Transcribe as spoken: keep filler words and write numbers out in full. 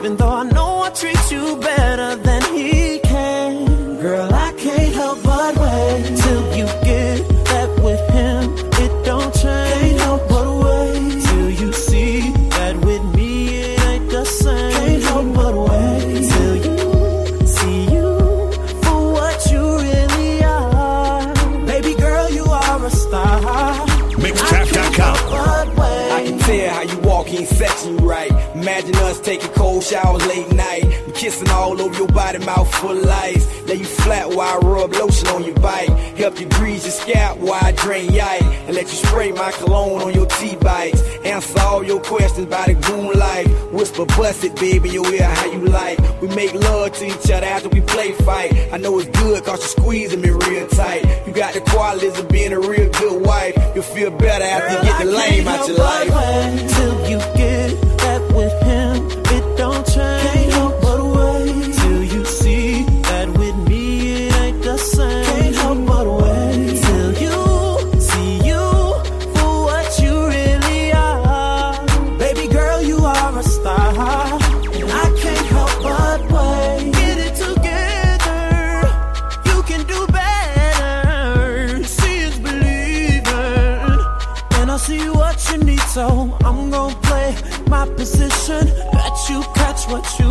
even though I know I treat you better than he can. Girl, I can't help but wait till you get that with him. It don't change. Can't help but wait till you see that with me it ain't the same. Can't help but wait till you see you for what you really are. Baby girl, you are a star. Mixcraft dot com. I can tell how you walk in section right. Imagine us taking cold showers late night. I'm kissing all over your body, mouth full of ice. Lay you flat while I rub lotion on your bike. Help you grease your scalp while I drain yike. And let you spray my cologne on your T-bites. Answer all your questions by the moonlight. Whisper, bust it, baby, your ear, how you like. We make love to each other after we play fight. I know it's good cause you're squeezing me real tight. You got the qualities of being a real good wife. You'll feel better after Girl, you get the lame out your life. Till you get that with him, it don't change. Can't help but wait till you see that with me it ain't the same. Can't help but wait till you see you for what you really are. Baby girl, you are a star, and I can't help but wait. Get it together, you can do better. See it's believing, and I see what you need, so I'm gonna play my position. Bet you catch what you